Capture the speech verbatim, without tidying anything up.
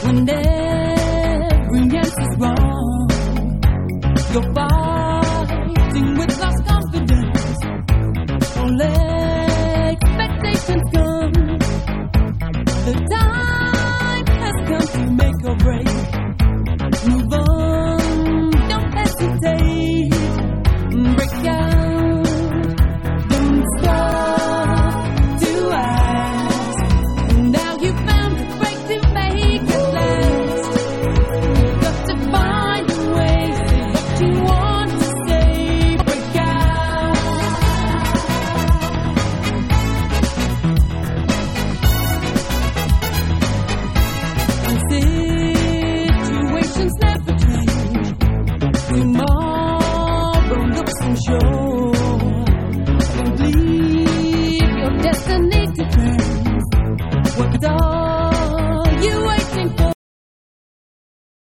when every answer is wrong. You're fighting with lost confidence. All expectations come. The time has come to make or break. Move on, don't hesitate. Break out, don't stop to ask. Now you found a break to make it last. You've got to find a way, say what you want to say. Break out. I'm sick.